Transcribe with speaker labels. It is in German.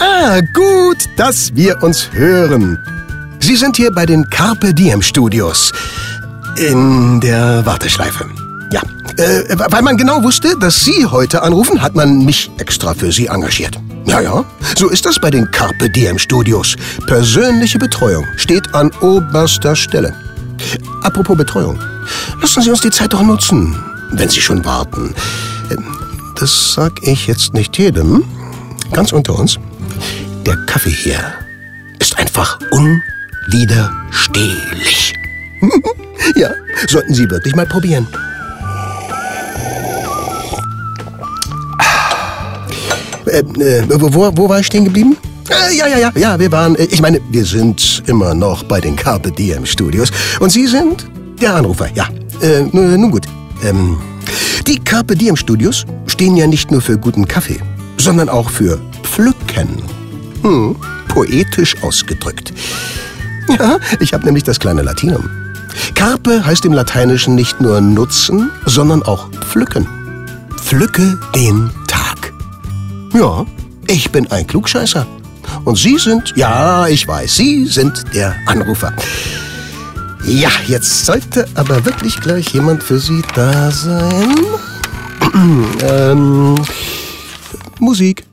Speaker 1: Gut, dass wir uns hören. Sie sind hier bei den Carpe Diem Studios. In der Warteschleife. Ja, weil man genau wusste, dass Sie heute anrufen, hat man mich extra für Sie engagiert. Ja, so ist das bei den Carpe Diem Studios. Persönliche Betreuung steht an oberster Stelle. Apropos Betreuung, lassen Sie uns die Zeit doch nutzen, wenn Sie schon warten. Das sag ich jetzt nicht jedem. Ganz unter uns. Der Kaffee hier ist einfach unwiderstehlich. Ja, sollten Sie wirklich mal probieren. Wo war ich stehen geblieben? Ja, wir waren, wir sind immer noch bei den Carpe Diem Studios. Und Sie sind der Anrufer, ja. Nun gut. Die Carpe Diem Studios stehen ja nicht nur für guten Kaffee, sondern auch für Pflücken. Poetisch ausgedrückt. Ja, ich habe nämlich das kleine Latinum. Carpe heißt im Lateinischen nicht nur nutzen, sondern auch pflücken. Pflücke den Tag. Ja, ich bin ein Klugscheißer. Und Sie sind, ja, ich weiß, Sie sind der Anrufer. Ja, jetzt sollte aber wirklich gleich jemand für Sie da sein. Musik.